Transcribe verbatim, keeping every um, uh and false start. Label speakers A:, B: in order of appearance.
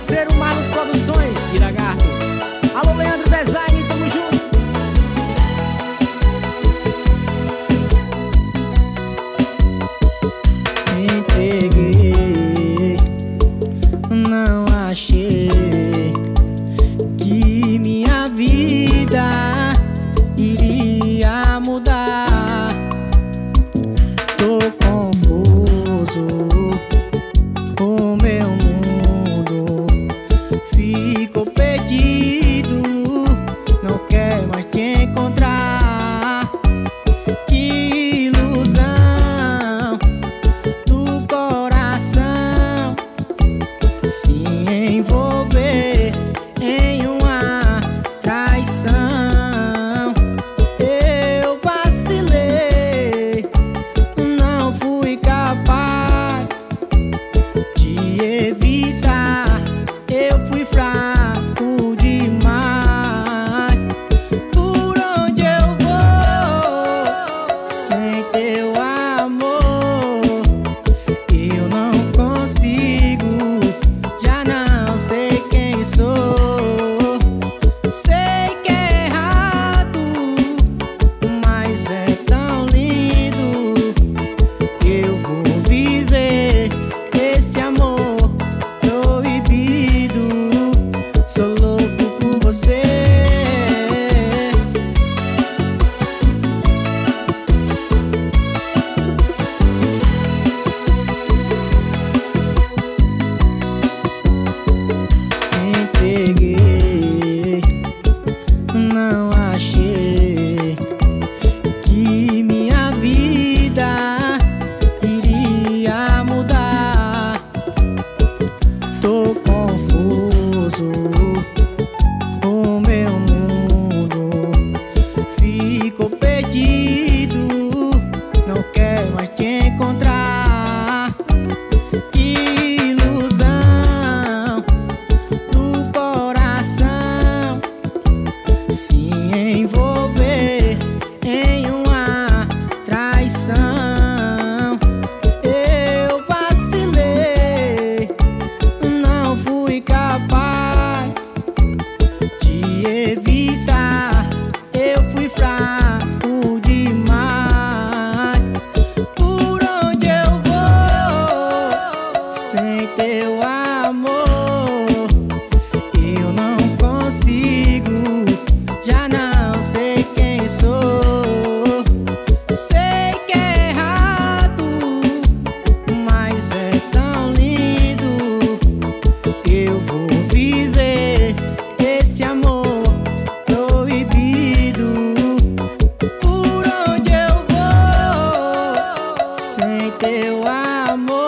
A: parceiro Marlos Produções de Lagarto. Alô, Leandro Design, tamo junto.
B: Entreguei, não achei que minha vida iria mudar. Tô confuso, o meu mundo ficou perdido, não quero mais te encontrar. Ilusão do coração se envolver em uma traição. Eu vacilei, não fui capaz de evitar, eu fui fraco demais. Por onde eu vou sem teu amor? Eu não consigo, já não sei quem sou. Sei que é errado, mas é tão lindo. Eu vou viver esse amor proibido. Sou louco por você. Entreguei, não achei que minha vida iria mudar. Tô confuso, o meu mundo ficou perdido, não quero mais te encontrar. Ilusão do coração se envolver em uma traição. Eu vacilei, não fui capaz de evitar, eu fui fraco demais. Por onde eu vou sem teu amor? Eu não consigo, já não sei quem sou. Sei que é errado, mas é tão lindo. Eu vou viver esse amor proibido. Por onde eu vou sem teu amor?